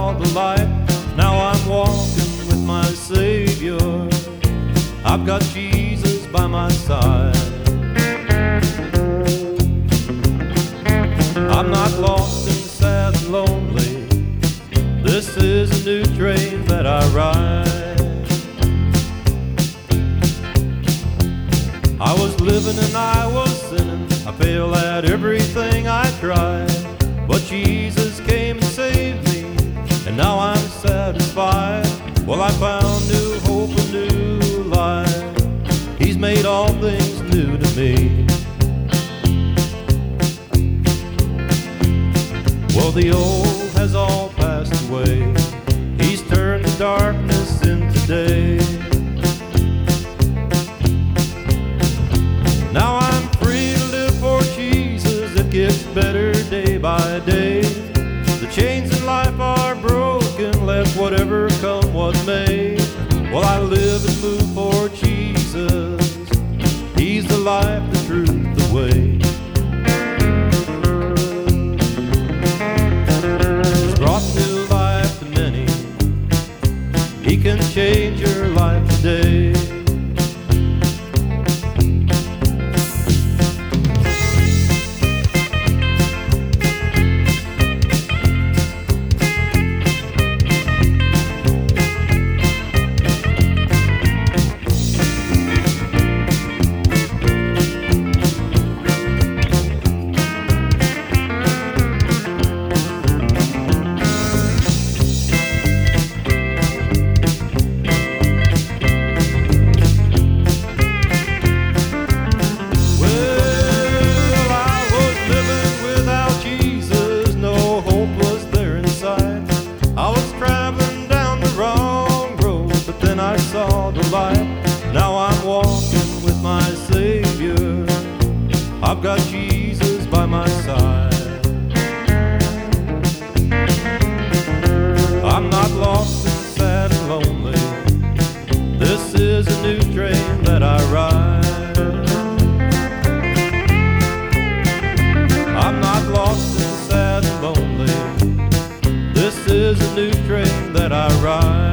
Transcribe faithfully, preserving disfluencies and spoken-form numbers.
saw the light. Now I'm walking with my Savior. I've got Jesus by my side. I'm not lost and sad and lonely. This is a new train that I ride. I was living and I was sinning. I failed at everything I tried. But Jesus came and saved me, and now I'm satisfied. Well, I found new hope, a new life. He's made all things new to me. Well, the old has all passed away. He's turned the darkness into day. Now I'm free to live for Jesus. It gets better day by day. The chains in life are broken. Let whatever come what may. Well, I live and move for Jesus. He's the life, the truth, the way. He's brought new life to many. He can change your life today. I saw the light. Now I'm walking with my Savior. I've got Jesus by my side. I'm not lost and sad and lonely. This is a new train that I ride. I'm not lost and sad and lonely. This is a new train that I ride.